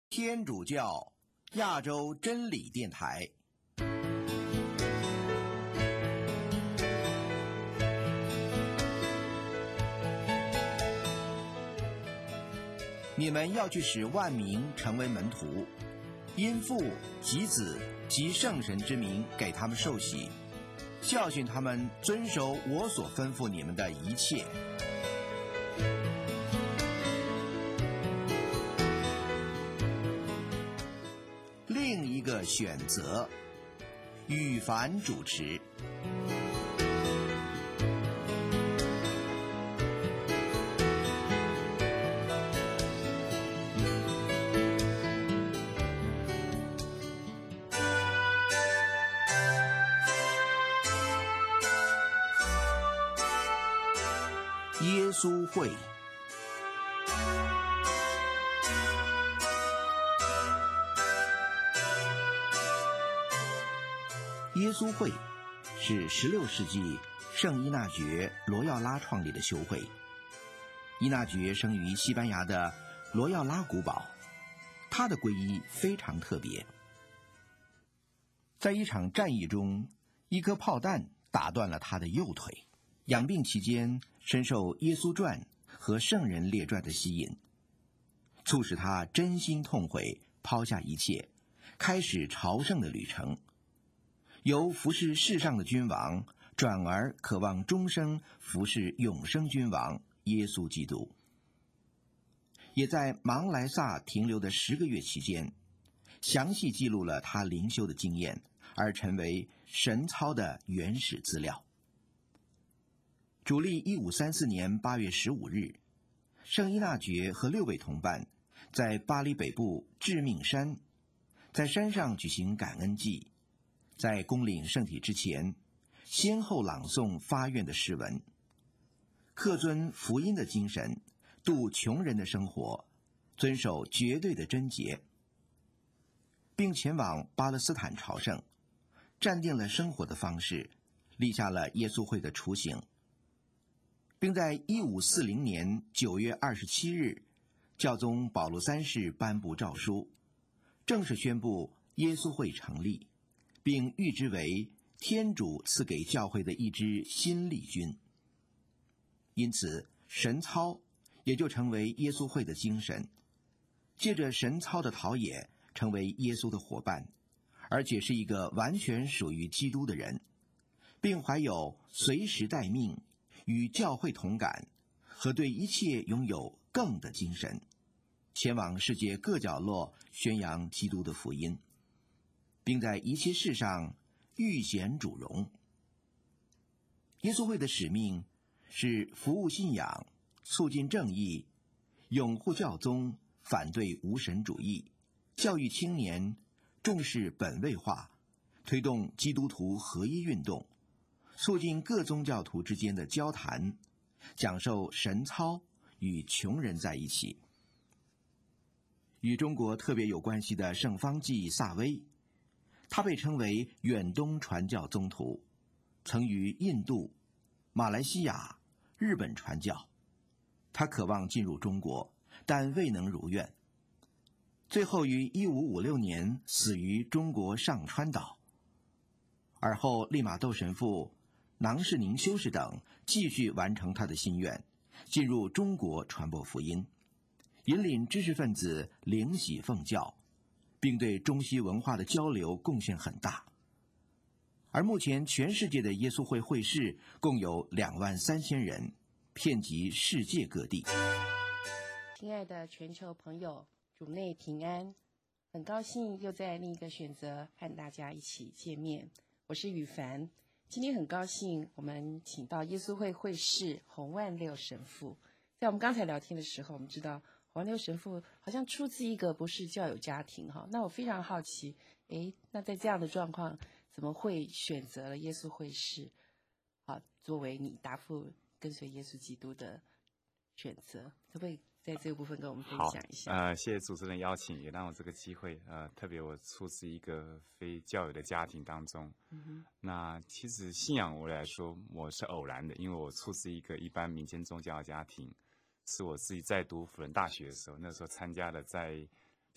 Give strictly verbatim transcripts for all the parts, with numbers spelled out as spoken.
天主教亚洲真理电台。你们要去使万民成为门徒，因父及子及圣神之名给他们受洗，教训他们遵守我所吩咐你们的一切。另一个选择，羽凡主持。耶稣会。耶稣会是十六世纪圣依纳爵罗耀拉创立的修会。依纳爵生于西班牙的罗耀拉古堡，他的皈依非常特别。在一场战役中，一颗炮弹打断了他的右腿，养病期间深受《耶稣传》和《圣人列传》的吸引，促使他真心痛悔，抛下一切，开始朝圣的旅程。由服侍世上的君王，转而渴望终生服侍永生君王耶稣基督。也在芒莱萨停留的十个月期间，详细记录了他灵修的经验，而成为神操的原始资料。主历一五三四年八月十五日，圣依纳爵和六位同伴在巴黎北部致命山，在山上举行感恩祭。在攻领圣体之前，先后朗诵发愿的诗文，恪遵福音的精神，度穷人的生活，遵守绝对的贞洁，并前往巴勒斯坦朝圣，站定了生活的方式，立下了耶稣会的雏形，并在一五四零年九月二十七日，教宗保禄三世颁布诏书，正式宣布耶稣会成立，并誉之为天主赐给教会的一支新力军。因此，神操也就成为耶稣会的精神，借着神操的陶冶，成为耶稣的伙伴，而且是一个完全属于基督的人，并怀有随时待命、与教会同感和对一切拥有更的精神，前往世界各角落宣扬基督的福音，并在一切事上预显主荣。耶稣会的使命是服务信仰，促进正义，拥护教宗，反对无神主义，教育青年，重视本位化，推动基督徒合一运动，促进各宗教徒之间的交谈，讲授神操，与穷人在一起。与中国特别有关系的圣方济萨威，他被称为远东传教宗徒，曾于印度、马来西亚、日本传教。他渴望进入中国，但未能如愿，最后于一五五六年死于中国上川岛。而后利玛窦神父、囊士宁修士等继续完成他的心愿，进入中国传播福音，引领知识分子灵洗奉教，并对中西文化的交流贡献很大。而目前全世界的耶稣会会士共有两万三千人，遍及世界各地。 亲爱的全球朋友，主内平安，很高兴又在另一个选择和大家一起见面。我是羽凡，今天很高兴我们请到耶稣会会士洪万六神父。在我们刚才聊天的时候，我们知道洪万六神父好像出自一个不是教友家庭哈。那我非常好奇，诶，那在这样的状况，怎么会选择了耶稣会士啊，作为你答复跟随耶稣基督的选择？可不可以在这个部分跟我们分享一下？ 呃，谢谢主持人邀请，也让我这个机会。呃，特别我出自一个非教友的家庭当中。嗯哼。那其实信仰我来说，我是偶然的，因为我出自一个一般民间宗教的家庭，是我自己在读辅仁大学的时候，那时候参加了在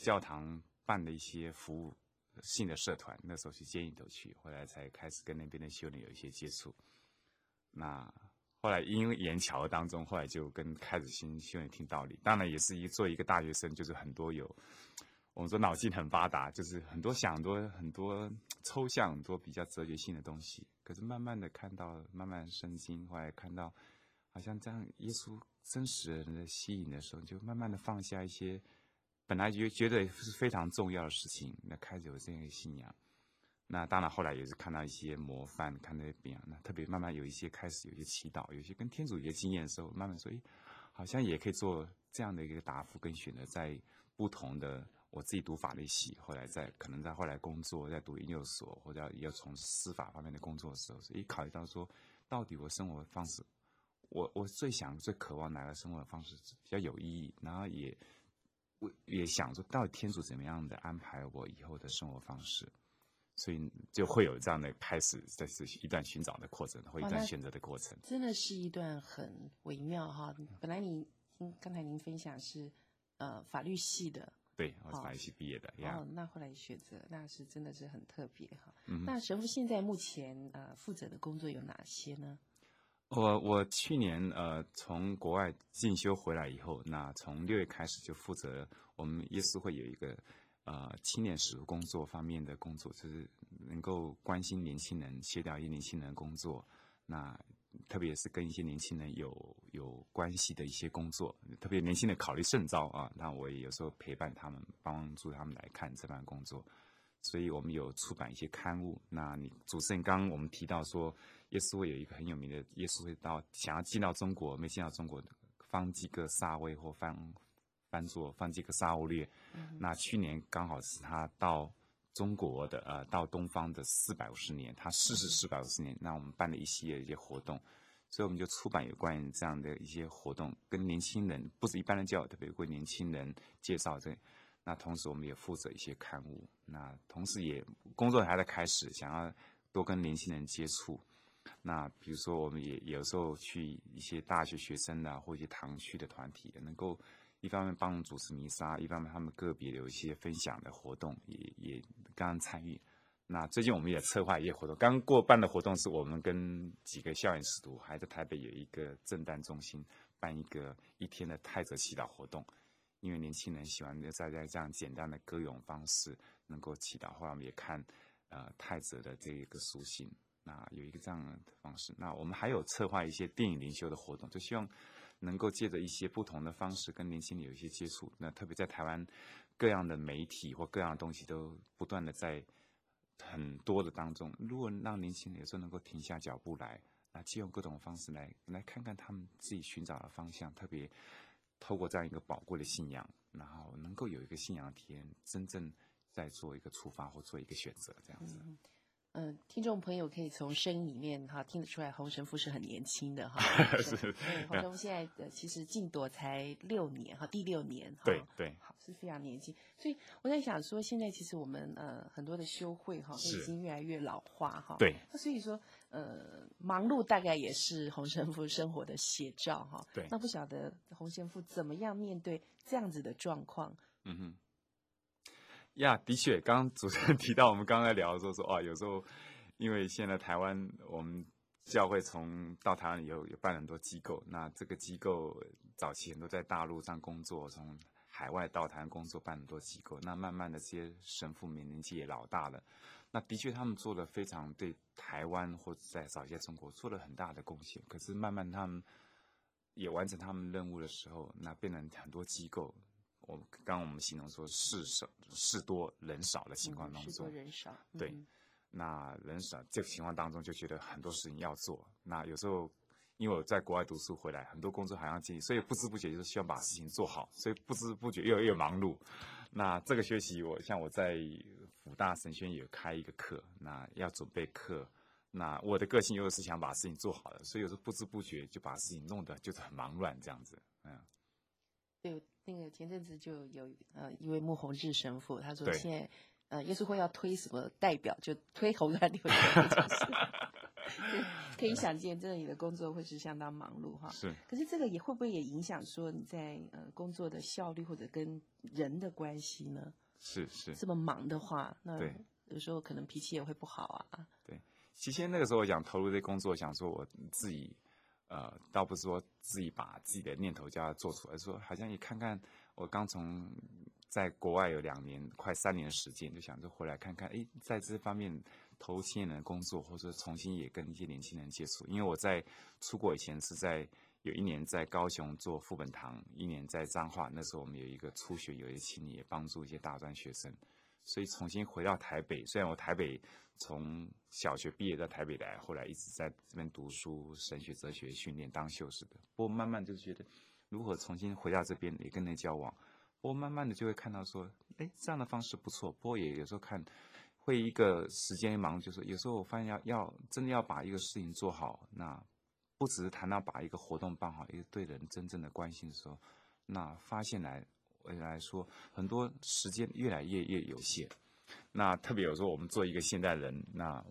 教堂办的一些服务性的社团，那时候去监狱头去，后来才开始跟那边的修女有一些接触。那后来因为言桥当中，后来就跟开始新修女听道理，当然也是一做一个大学生，就是很多有我们说脑筋很发达，就是很多想很多很多抽象很多比较哲学性的东西。可是慢慢的看到，慢慢深经，后来看到好像这样耶稣真实的人的吸引的时候，就慢慢的放下一些本来觉觉得是非常重要的事情，那开始有这样一个信仰。那当然后来也是看到一些模范，看到别人，那特别慢慢有一些开始有一些祈祷，有一些跟天主有些经验的时候，慢慢说，哎，好像也可以做这样的一个答复跟选择，在不同的我自己读法律系，后来在可能在后来工作，在读研究所，或者要从事司法方面的工作的时候，所以考虑到说，到底我生活方式，我我最想最渴望哪个生活方式比较有意义，然后也我也想说，到底天主怎么样的安排我以后的生活方式。所以就会有这样的开始，这是一段寻找的过程，或一段选择的过程。 真的是一段很微妙哈。本来你听刚才您分享是呃法律系的， 对，我是法律系毕业的。 哦，哦那后来选择那是真的是很特别哈。 嗯、 那神父现在目前呃负责的工作有哪些呢？ 我我去年呃从国外进修回来以后，那从六月开始就负责我们耶稣会有一个。呃，青年使徒工作方面的工作，就是能够关心年轻人，协调一些年轻人工作。那特别是跟一些年轻人有有关系的一些工作，特别年轻人考虑圣召啊，那我也有时候陪伴他们，帮助他们来看这番工作。所以我们有出版一些刊物。那你主持人刚刚我们提到说，耶稣会有一个很有名的，耶稣会到想要进到中国，没进到中国的方济各撒威或方。翻作方济各撒欧略，嗯、那去年刚好是他到中国的呃到东方的四百五十年，他逝世四百五十年，那我们办了一系列的一些活动，所以我们就出版有关于这样的一些活动，跟年轻人不是一般的教育，特别为年轻人介绍这。那同时我们也负责一些刊物，那同时也工作还在开始，想要多跟年轻人接触。那比如说我们也有时候去一些大学学生啊，或一些堂区的团体，能够。一方面帮主持弥撒，一方面他们个别有一些分享的活动，也也刚刚参与。那最近我们也策划一些活动，刚过办的活动是我们跟几个校园使徒，还在台北有一个正旦中心办一个一天的泰泽祈祷活动，因为年轻人喜欢在在这样简单的歌咏方式能够祈祷。后来我们也看呃泰泽的这一个书信，那有一个这样的方式。那我们还有策划一些电影灵修的活动，就希望。能够借着一些不同的方式跟年轻人有一些接触，那特别在台湾各样的媒体或各样的东西都不断的在很多的当中，如果让年轻人有时候能够停下脚步来，那借用各种方式来来看看他们自己寻找的方向，特别透过这样一个宝贵的信仰，然后能够有一个信仰体验，真正在做一个出发或做一个选择这样子。 嗯嗯、呃，听众朋友可以从声音里面哈听得出来，洪神父是很年轻的哈。 是， 对，洪神父现在的其实进铎才六年哈，第六年哈。 对对， 好是非常年轻。所以我在想说，现在其实我们呃很多的修会哈，都已经越来越老化哈。 对。 那所以说呃忙碌大概也是洪神父生活的写照哈。 对。 那不晓得洪神父怎么样面对这样子的状况？ 嗯哼。呀，的确，刚刚主持人提到，我们刚刚在聊的时候说，哦，有时候因为现在台湾我们教会从到台湾以后有办很多机构，那这个机构早期很多在大陆上工作，从海外到台湾工作办很多机构，那慢慢的这些神父们年纪也老大了，那的确他们做了非常对台湾或者在早些中国做了很大的贡献，可是慢慢他们也完成他们任务的时候，那变成很多机构。我刚刚我们形容说事少事多人少的情况当中， 事多人少， 对， 嗯、 那人少这个情况当中就觉得很多事情要做。那有时候因为我在国外读书回来，很多工作还要进行，所以不知不觉就是希望把事情做好，所以不知不觉越来越忙碌。那这个学期我像我在辅大神学院有开一个课，那要准备课。那我的个性又是想把事情做好的，所以有时候不知不觉就把事情弄得就是很忙乱这样子，嗯。 对，那个前阵子就有呃一位穆宏志神父，他说现在呃耶稣会要推什么代表，就推红蓝流水这件事。可以想见，真的你的工作会是相当忙碌哈。 是。 可是这个也会不会也影响说你在呃工作的效率或者跟人的关系呢？ 是是。 这么忙的话，那对有时候可能脾气也会不好啊。 对，其实那个时候我想投入这工作，想说我自己，呃，倒不是说自己把自己的念头叫它做出来，说好像也看看我刚从在国外有两年快三年的时间，就想着回来看看，哎，在这方面投入青年人的工作，或者重新也跟一些年轻人接触。因为我在出国以前是在有一年在高雄做副本堂，一年在彰化，那时候我们有一个初学有一些青年，也帮助一些大专学生。所以重新回到台北，虽然我台北从小学毕业到台北来，后来一直在这边读书、神学、哲学训练当修士的。不过慢慢就觉得，如何重新回到这边也跟人交往，不过慢慢的就会看到说，哎，这样的方式不错。不过也有时候看会一个时间忙，就是有时候我发现要要真的要把一个事情做好，那不只是谈到把一个活动办好，也是对人真正的关心的时候，那发现来。来说，很多时间越来越越有限。那特别有时候我们做一个现代人，那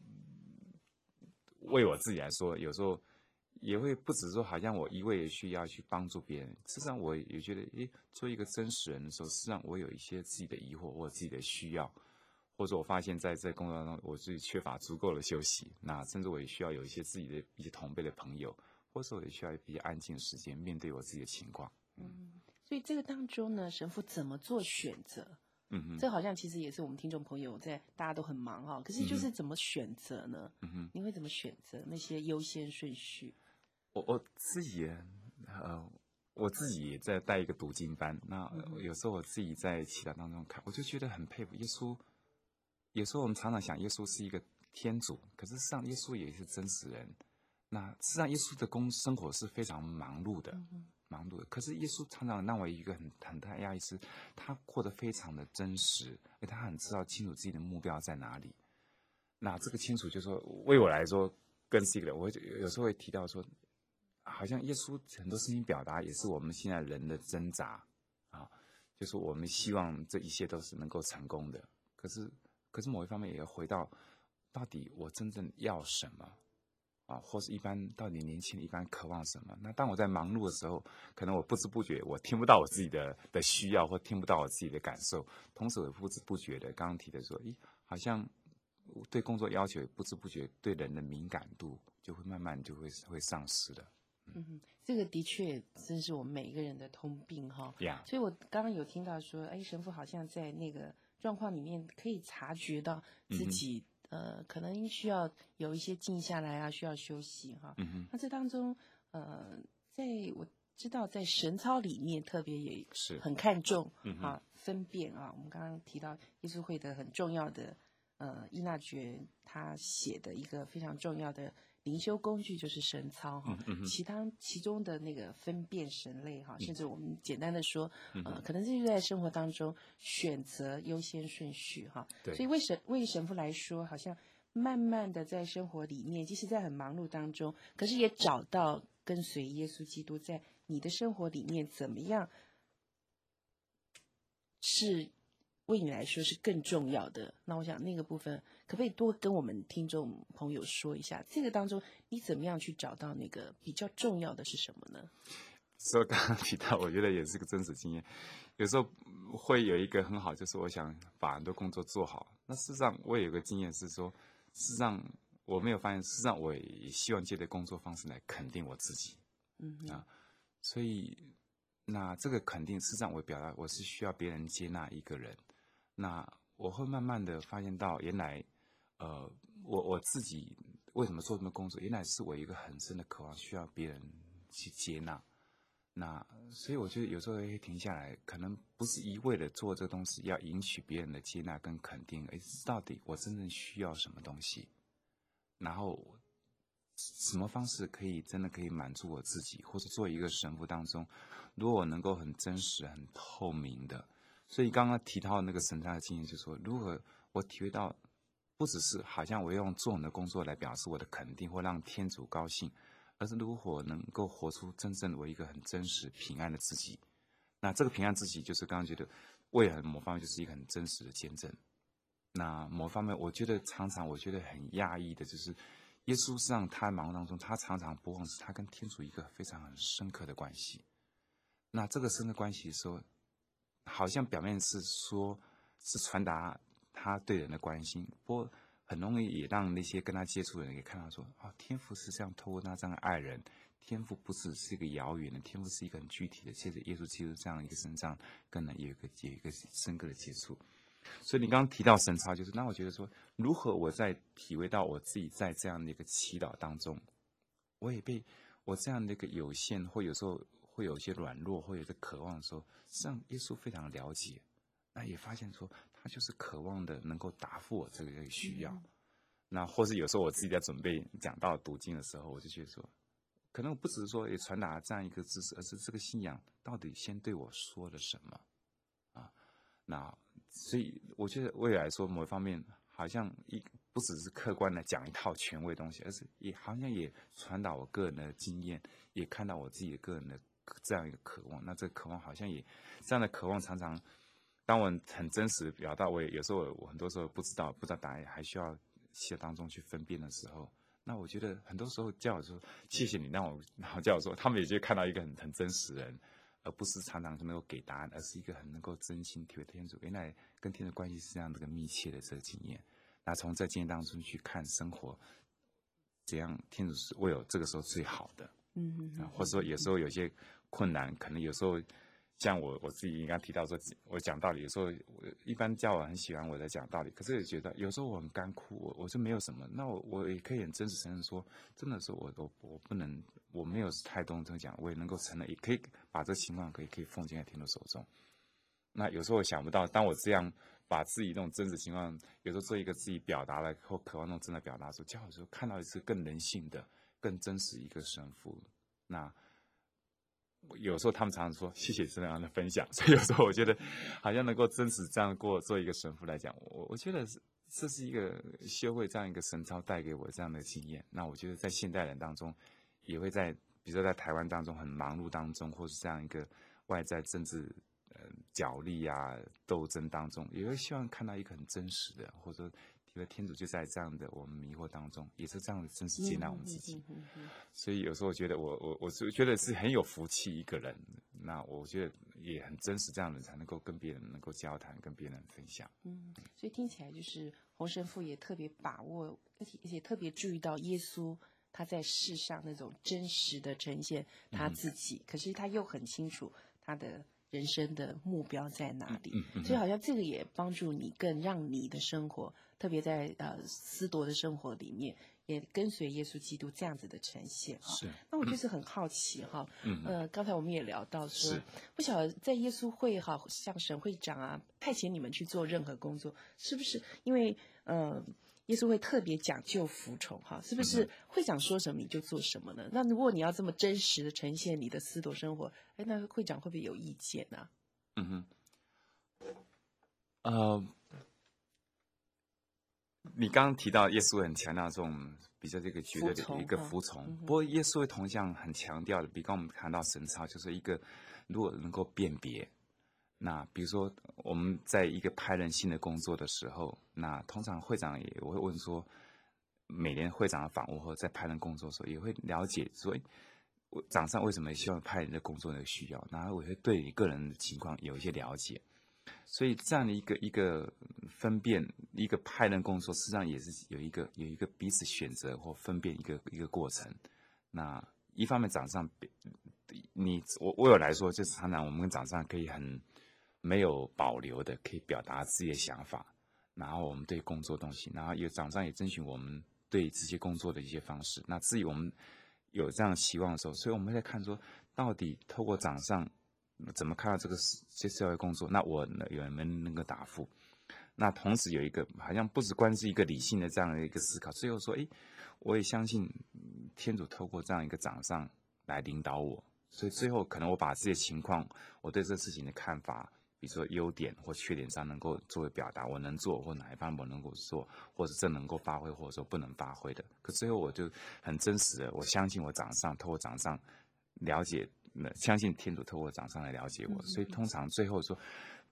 为我自己来说，有时候也会不只说好像我一味的需要去帮助别人。事实上，我也觉得，诶，做一个真实人的时候，事实上我有一些自己的疑惑或者自己的需要，或者我发现在这工作当中，我自己缺乏足够的休息。那甚至我也需要有一些自己的一些同辈的朋友，或者我也需要比较安静的时间面对我自己的情况。嗯。 嗯，所以这个当中呢，神父怎么做选择？ 嗯哼， 这好像其实也是我们听众朋友在大家都很忙哈、哦，可是就是怎么选择呢？ 嗯哼， 你会怎么选择那些优先顺序？ 我我自己呃，我自己也在带一个读经班，那有时候我自己在祈祷当中看，我就觉得很佩服耶稣。有时候我们常常想耶稣是一个天主，可是事实上耶稣也是真实人。那事实上耶稣的工生活是非常忙碌的。嗯，忙碌的，可是耶稣常常让我一个很很大压力是，他过得非常的真实，而他很知道清楚自己的目标在哪里。那这个清楚就是说，为我来说，更是一个，我会有时候会提到说，好像耶稣很多事情表达也是我们现在人的挣扎啊，就是我们希望这一切都是能够成功的，可是可是某一方面也要回到，到底我真正要什么？啊，或是一般到底年轻人一般渴望什么？那当我在忙碌的时候，可能我不知不觉我听不到我自己的的需要，或听不到我自己的感受，同时我不知不觉的刚刚提的说，咦，好像对工作要求也不知不觉对人的敏感度就会慢慢就会会丧失了。 嗯哼，这个的确真是我们每一个人的通病哈。 Yeah. 所以我刚刚有听到说，哎，神父好像在那个状况里面可以察觉到自己。嗯呃，可能需要有一些静下来啊，需要休息哈。嗯、那这当中，呃，在我知道在神操里面特别也很看重啊、嗯、分辨啊。我们刚刚提到耶稣会的很重要的呃依纳爵他写的一个非常重要的灵修工具就是神操哈，嗯、其他其中的那个分辨神类哈，甚至我们简单的说，呃，可能这就在生活当中选择优先顺序哈。所以为神为神父来说，好像慢慢的在生活里面，即使在很忙碌当中，可是也找到跟随耶稣基督在你的生活里面怎么样是。为你来说是更重要的，那我想那个部分可不可以多跟我们听众朋友说一下？这个当中你怎么样去找到那个比较重要的是什么呢？ 所以刚刚提到，我觉得也是个真实经验。有时候会有一个很好，就是我想把很多工作做好。那事实上我也有个经验是说，事实上我没有发现，事实上我也希望借着工作方式来肯定我自己。嗯啊，所以那这个肯定，事实上我表达我是需要别人接纳一个人。那我会慢慢的发现到，原来，呃，我我自己为什么做这么工作，原来是我一个很深的渴望，需要别人去接纳。那所以我觉得有时候会停下来，可能不是一味的做这个东西要赢取别人的接纳跟肯定，而是到底我真正需要什么东西，然后什么方式可以真的可以满足我自己，或者做一个神父当中，如果我能够很真实、很透明的。所以刚刚提到那个神探的经验，就是说，如果我体会到，不只是好像我用做你的工作来表示我的肯定或让天主高兴，而是如果我能够活出真正我一个很真实平安的自己，那这个平安自己就是刚刚觉得，为了某方面就是一个很真实的见证。 那某方面，我觉得常常我觉得很讶异的，就是耶稣实际上他忙碌当中，他常常不忘是他跟天主一个非常很深刻的关系。那这个深刻关系说，好像表面是说是传达他对人的关心，不过很容易也让那些跟他接触的人也看到说，哦，天父是这样透过他这样爱人，天父不只是一个遥远的，天父是一个很具体的，借着耶稣基督这样一个身上，跟人有一个有一个深刻的接触。所以你刚刚提到神操，就是让我觉得说，如何我在体会到我自己在这样的一个祈祷当中，我也被我这样的一个有限，或有时候会有一些软弱，或有些渴望的时候，实际上耶稣非常了解，那也发现说他就是渴望的能够答复我这个需要。嗯、那或是有时候我自己在准备讲到读经的时候，我就觉得说，可能我不只是说也传达这样一个知识，而是这个信仰到底先对我说了什么啊？那所以我觉得未来说某一方面好像一不只是客观的讲一套权威的东西，而是也好像也传导我个人的经验，也看到我自己的个人的这样一个渴望。那这个渴望好像也这样的渴望常常当我很真实的表达，我也有时候我很多时候不知道不知道答案，还需要写当中去分辨的时候，那我觉得很多时候教友说谢谢你让我，然后教友说他们也就看到一个很很真实的人，而不是常常能够给答案，而是一个很能够真心体会天主原来跟天主关系是这样的一个密切的这个经验。那从这经验当中去看生活，怎样天主是为我这个时候最好的，嗯嗯、啊，或者说有时候有些困难，可能有时候像我我自己刚刚提到说，我讲道理，有时候我一般教我很喜欢我在讲道理，可是也觉得有时候我很干枯，我我就没有什么，那我我也可以很真实承认说，真的是我我我不能，我没有太多这么讲，我也能够承认，也可以把这情况可以可以奉献在天主手中。那有时候我想不到，当我这样把自己那种真实情况，有时候做一个自己表达了或渴望那种真的表达的时候，教有时候看到一次更人性的、更真实一个神父。那有时候他们常常说谢谢这样的分享，所以有时候我觉得好像能够真实这样过做一个神父来讲，我我觉得这是一个修会这样一个神操带给我这样的经验。那我觉得在现代人当中，也会在比如说在台湾当中很忙碌当中，或是这样一个外在政治呃角力啊斗争当中，也会希望看到一个很真实的，或者说体会天主就在这样的我们迷惑当中，也是这样的真实接纳我们自己。嗯嗯嗯嗯嗯、所以有时候我觉得我我我是觉得是很有福气一个人，那我觉得也很真实，这样的才能够跟别人能够交谈，跟别人分享。 嗯，所以听起来就是洪神父也特别把握，而且而且特别注意到耶稣他在世上那种真实的呈现他自己，嗯、可是他又很清楚他的人生的目标在哪里，嗯嗯嗯、所以好像这个也帮助你，更让你的生活，特别在呃司铎的生活里面，也跟随耶稣基督这样子的呈现哈。是，那我就是很好奇哈，嗯、呃，刚才我们也聊到说，不晓得在耶稣会哈，像省会长啊派遣你们去做任何工作，是不是因为呃？耶稣会特别讲究服从哈，是不是会长说什么你就做什么呢？那如果你要这么真实的呈现你的司铎生活，哎，那会长会不会有意见呢、啊？ 嗯哼，呃，你刚刚提到耶稣很强调这种比较这个绝对的一个服从，嗯、不过耶稣会同样很强调的，比刚我们谈到神操，就是一个如果能够辨别。那比如说我们在一个派人性的工作的时候，那通常会长也我会问说，每年会长的访问或者在派人工作的时候，也会了解说，长上为什么希望派人的工作的需要，然后我会对你个人的情况有一些了解，所以这样的一个一个分辨，一个派人工作，事实上也是有一个有一个彼此选择或分辨一个一个过程。那一方面长上，你我我有来说，就是常常我们跟长上可以很没有保留的可以表达自己的想法，然后我们对工作东西，然后有长上也征询我们对这些工作的一些方式。那至于我们有这样期望的时候，所以我们在看说，到底透过长上怎么看到这个这社会工作，那我有没有能够答复？那同时有一个好像不只关是一个理性的这样的一个思考，最后说，哎，我也相信天主透过这样一个长上来领导我，所以最后可能我把这些情况，我对这事情的看法，比如说优点或缺点上能够作为表达，我能做或哪一方面我能够做，或者正能够发挥，或者说不能发挥的。可最后我就很真实的，我相信我长上透过长上了解，相信天主透过长上来了解我，所以通常最后说，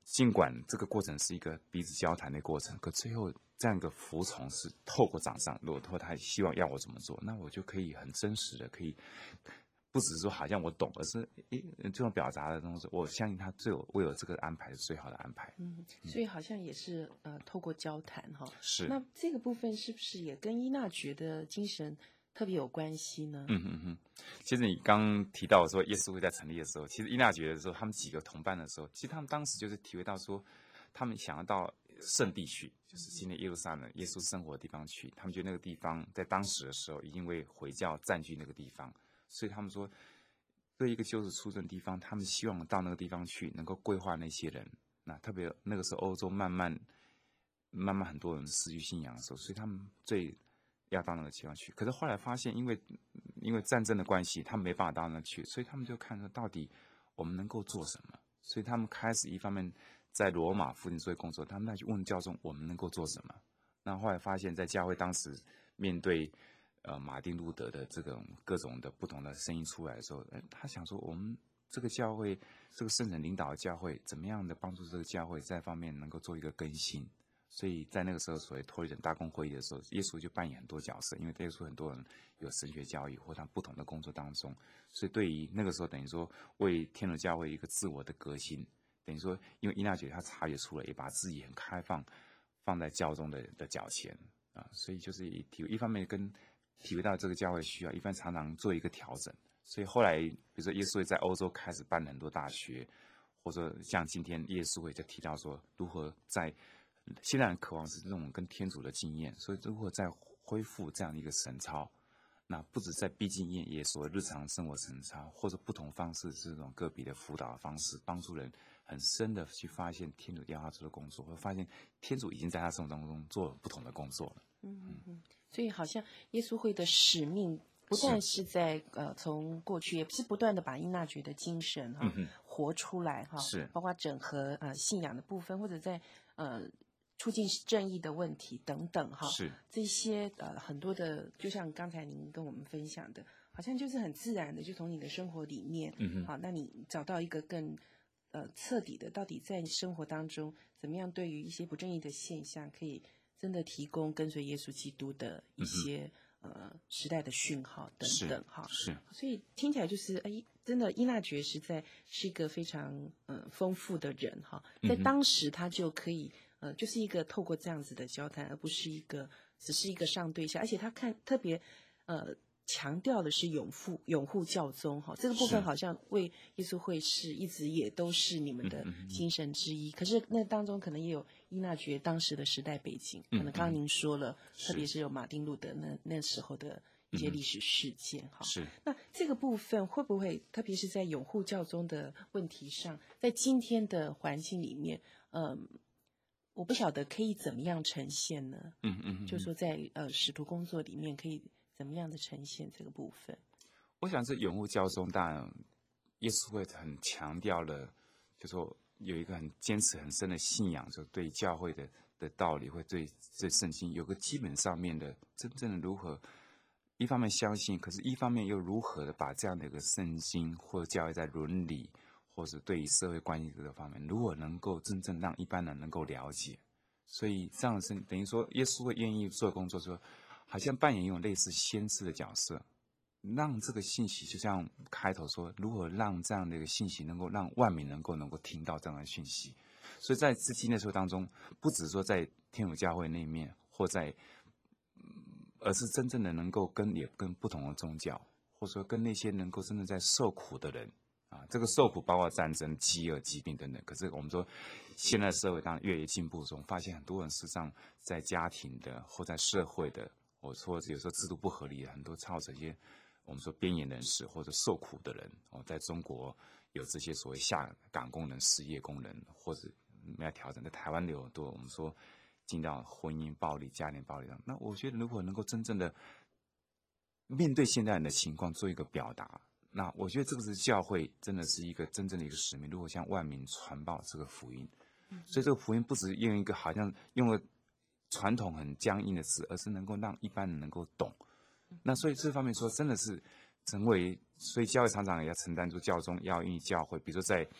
尽管这个过程是一个彼此交谈的过程，可最后这样一个服从是透过掌上，如果透过他希望要我怎么做，那我就可以很真实的，可以不只是说好像我懂，而是诶这种表达的东西，我相信他最有为我这个安排是最好的安排。 嗯，所以好像也是呃透过交谈哈。 是。 那这个部分是不是也跟依纳爵的精神特别有关系呢？ 嗯嗯嗯。其实你刚提到说耶稣会在成立的时候，其实依纳爵的时候，他们几个同伴的时候，其实他们当时就是体会到说，他们想要到圣地去，就是今天耶路撒冷耶稣生活的地方去。他们觉得那个地方在当时的时候已经为回教占据那个地方，所以他们说，对一个救世出生的地方，他们希望到那个地方去，能够规划那些人。那特别那个时候欧洲慢慢慢慢很多人失去信仰的时候，所以他们最要到那个地方去。可是后来发现，因为因为战争的关系，他们没办法到那去，所以他们就看说到底我们能够做什么。所以他们开始一方面在罗马附近做工作，他们再去问教宗我们能够做什么。那后来发现，在教会当时面对呃马丁路德的这种各种的不同的声音出来的时候，他想说我们这个教会，这个圣人领导的教会，怎么样的帮助这个教会在方面能够做一个更新。所以在那个时候，所谓托利人大公会议的时候，耶稣就扮演很多角色，因为耶稣很多人有神学教育或他不同的工作当中，所以对于那个时候等于说为天主教会一个自我的革新，等于说因为依纳爵他察觉出来，也把自己很开放放在教宗的的脚前啊，所以就是体一方面跟体会到这个教会需要，一方面常常做一个调整。所以后来比如说耶稣会在欧洲开始办很多大学，或者像今天耶稣会就提到说如何在现在人渴望是这种跟天主的经验，所以如果再恢复这样一个神操，那不止在必经验，也所谓日常生活神操，或者不同方式这种个别的辅导的方式，帮助人很深的去发现天主要他做的工作，或发现天主已经在他生活当中做了不同的工作了。 嗯嗯嗯，所以好像耶稣会的使命不但是在呃从过去，也是不断的把依纳爵的精神哈、嗯、活出来哈， 是包括整合呃信仰的部分，或者在呃促进正义的问题等等哈， 是这些呃很多的，就像刚才您跟我们分享的，好像就是很自然的，就从你的生活里面， 嗯哼， 好，那你找到一个更呃彻底的，到底在生活当中怎么样对于一些不正义的现象，可以真的提供跟随耶稣基督的一些、嗯、呃时代的讯号等等哈， 是， 所以听起来就是哎，真的依纳爵实在是一个非常呃丰富的人哈，在当时他就可以。呃，就是一个透过这样子的交谈，而不是一个只是一个上对下，而且他看特别呃强调的是拥护拥护教宗哈，这个部分好像为耶稣会士一直也都是你们的精神之一。嗯嗯嗯，可是那当中可能也有依纳爵当时的时代背景，可能刚刚您说了，嗯嗯，特别是有马丁路德那那时候的一些历史事件哈。 是。 那这个部分会不会，特别是在拥护教宗的问题上，在今天的环境里面，嗯、呃。我不晓得可以怎么样呈现呢？ 嗯嗯， 就是说在呃使徒工作里面可以怎么样的呈现这个部分？ 我想是拥护教宗，当然耶稣会很强调了，就说有一个很坚持很深的信仰，就对教会的的道理，会对对圣经有个基本上面的真正的如何，一方面相信，可是一方面又如何的把这样的一个圣经或者教会在伦理。或是对于社会关系这个方面，如果能够真正让一般人能够了解，所以这样是等于说，耶稣会愿意做工作，说好像扮演一种类似先知的角色，让这个信息就像开头说，如何让这样的一个信息能够让万民能够能够听到这样的讯息。所以在至今的时候当中，不只说在天主教会那面，或在，而是真正的能够跟也跟不同的宗教，或者说跟那些能够真正在受苦的人。啊，这个受苦包括战争、饥饿、疾病等等。可是我们说，现在社会当然越来越进步中，发现很多人事实上在家庭的或在社会的，或或者有时候制度不合理，很多操这些我们说边缘人士或者受苦的人哦，在中国有这些所谓下岗工人、失业工人，或者没有调整。在台湾有很多我们说进到婚姻暴力、家庭暴力上。那我觉得如果能够真正的面对现代人的情况做一个表达。那我觉得这个是教会真的是一个真正的一个使命，如果向万民传报这个福音，所以这个福音不只用一个好像用了传统很僵硬的词，而是能够让一般人能够懂。那所以这方面说真的是成为，所以教会常常也要承担住教宗要因教会，比如说在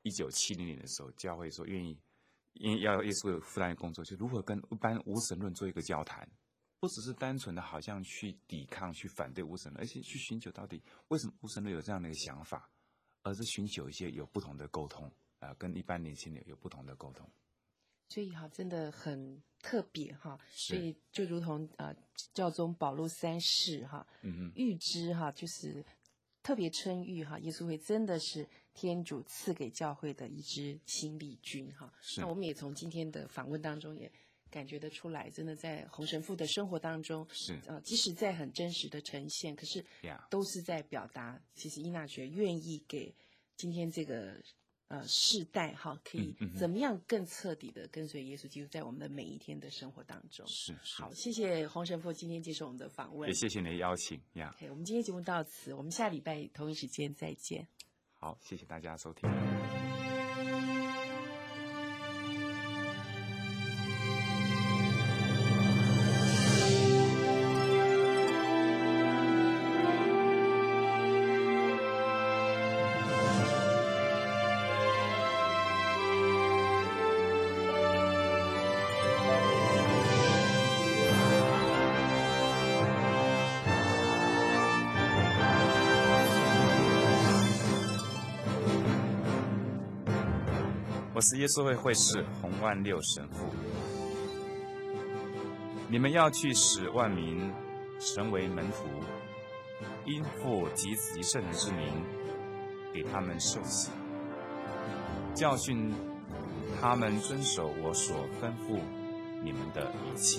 一九七零年的时候，教会说愿意，因为要耶稣有负担的工作，就如何跟一般无神论做一个交谈，不只是单纯的好像去抵抗、去反对无神论，而且去寻求到底为什么无神论有这样的一个想法，而是寻求一些有不同的沟通啊、呃，跟一般年轻人有不同的沟通。 所以哈，真的很特别哈。所以就如同呃教宗保禄三世哈，嗯预知哈，就是特别称誉哈，耶稣会真的是天主赐给教会的一支新力军哈。那我们也从今天的访问当中也感觉得出来，真的在洪神父的生活当中， 是呃，即使在很真实的呈现，可是都是在表达，其实依纳爵愿意给今天这个。呃，世代哈，可以怎么样更彻底的跟随耶稣基督，在我们的每一天的生活当中。 是是。 好，谢谢洪神父今天接受我们的访问， 也谢谢你的邀请呀。 OK， 我们今天节目到此，我们下礼拜同一时间再见。 好，谢谢大家收听。我是耶稣会会士洪万六神父。你们要去使万民成为门徒，因父及子及圣人之名，给他们受洗，教训他们遵守我所吩咐你们的一切。